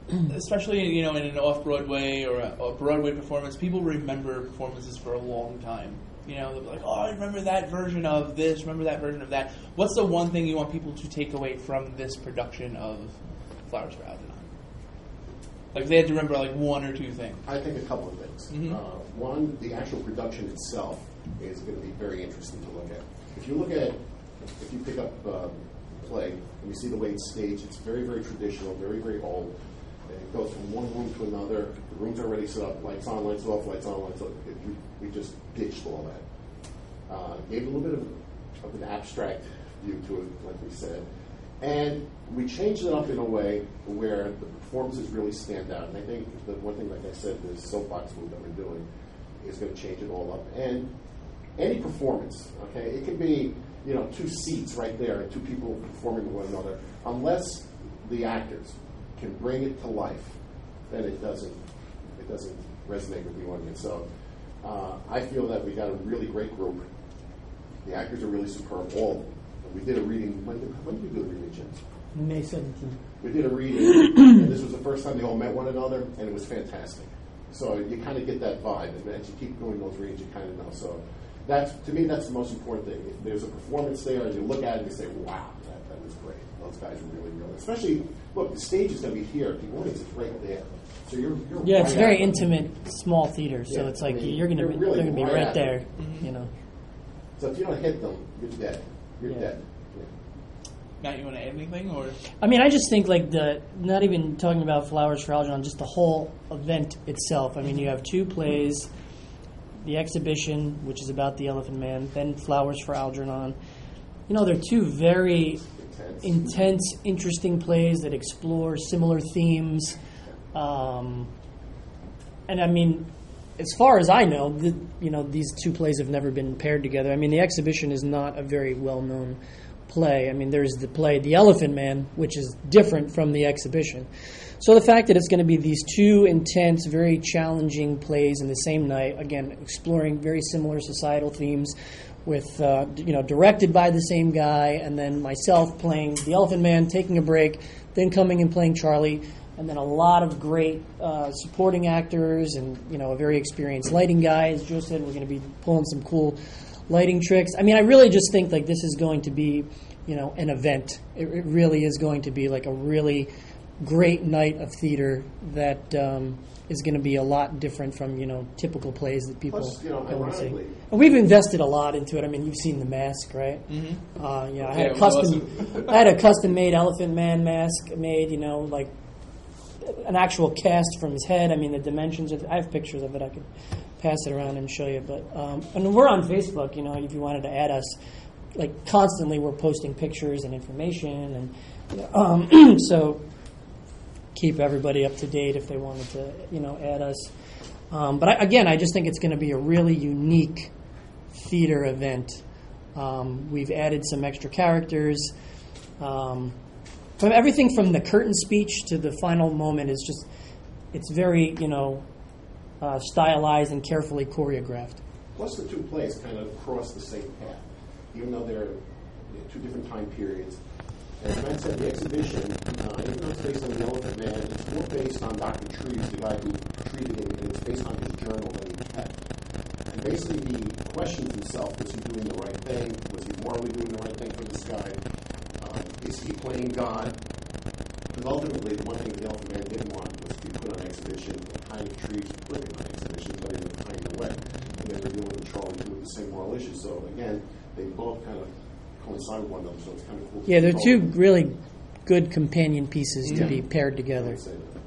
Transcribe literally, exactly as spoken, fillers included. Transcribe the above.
especially you know in an off-Broadway or a, a Broadway performance, people remember performances for a long time. You know, they'll be like, oh, I remember that version of this, remember that version of that. What's the one thing you want people to take away from this production of Flowers for Algernon? Like, if they had to remember, like, one or two things. I think a couple of things. Mm-hmm. Uh, one, the actual production itself is going to be very interesting to look at. If you look at, if you pick up uh, play and you see the way it's staged, it's very, very traditional, very, very old. And it goes from one room to another. The room's already set up, lights on, lights off, lights on, lights off. It, we, we just ditched all that. Uh, gave a little bit of, of an abstract view to it, like we said. And we changed it up in a way where the performances really stand out. And I think the one thing, like I said, the soapbox move that we're doing is going to change it all up. And any performance, okay, it could be, you know, two seats right there and two people performing with one another. Unless the actors can bring it to life, then it doesn't it doesn't resonate with the audience. So uh, I feel that we got a really great group. The actors are really superb, all of them. We did a reading. When did, when did we do the reading, James? May seventeenth. We did a reading, and this was the first time they all met one another, and it was fantastic. So you kind of get that vibe, and as you keep doing those readings, you kind of know. So that's, to me, that's the most important thing. If there's a performance there, and you look at it and you say, wow, that, that was great. Those guys are really, really, especially, look, the stage is going to be here. The audience is right there. So you're, you're Yeah, right it's very at intimate, small theater, so Yeah, it's like I mean, you're going to you're be, really they're going to be right right at there, it. Mm-hmm. you know. So if you don't hit them, you're dead. You're Yeah. dead. Matt, you want to add anything? Or I mean, I just think like the, not even talking about Flowers for Algernon, just the whole event itself. I mean, you have two plays, the exhibition, which is about the Elephant Man, then Flowers for Algernon. You know, they're two very Intense. intense, interesting plays that explore similar themes. Um, and I mean, as far as I know, the, you know, these two plays have never been paired together. I mean, the exhibition is not a very well-known play. I mean, there's the play The Elephant Man, which is different from the exhibition. So the fact that it's going to be these two intense, very challenging plays in the same night, again, exploring very similar societal themes, with uh, you know, directed by the same guy, and then myself playing The Elephant Man, taking a break, then coming and playing Charlie, and then a lot of great uh, supporting actors, and you know, a very experienced lighting guy. As Joe said, we're going to be pulling some cool lighting tricks. I mean, I really just think like this is going to be, you know, an event. It, it really is going to be like a really great night of theater that um, is going to be a lot different from, you know, typical plays that people Plus, you know, go and see. ironically- And we've invested a lot into it. I mean, you've seen The Mask, right? mm-hmm. Uh, you know, I Yeah, had it a was custom, awesome. I had a custom-made Elephant Man mask made. You know, like an actual cast from his head. I mean, the dimensions. Of, I have pictures of it. I could pass it around and show you. But um, and we're on Facebook. You know, if you wanted to add us, like constantly, we're posting pictures and information, and you know, um, so keep everybody up to date if they wanted to, you know, add us. Um, but I, again, I just think it's going to be a really unique theater event. Um, we've added some extra characters. Um, from everything from the curtain speech to the final moment is just, it's very, you know, uh, stylized and carefully choreographed. Plus, the two plays kind of cross the same path, even though they're in two different time periods. And as Matt said, the exhibition, uh, even though it's based on The Elephant Man, it's more based on Doctor Trees, the guy who treated him, and it's based on his journal that he kept. And basically, he questions himself: was he doing the right thing? Was he morally doing the right thing for this guy? Uh, is he playing God? Because ultimately, the one thing The Elephant Man didn't want was to be put on exhibition. The kind of trees put him on exhibition, but in a kind of way. And they were dealing with Charlie too with the same moral issues. So again, they both kind of coincide with one another, so it's kind of cool. Yeah, they're to two both. really good companion pieces to Yeah. be paired I together. would say that.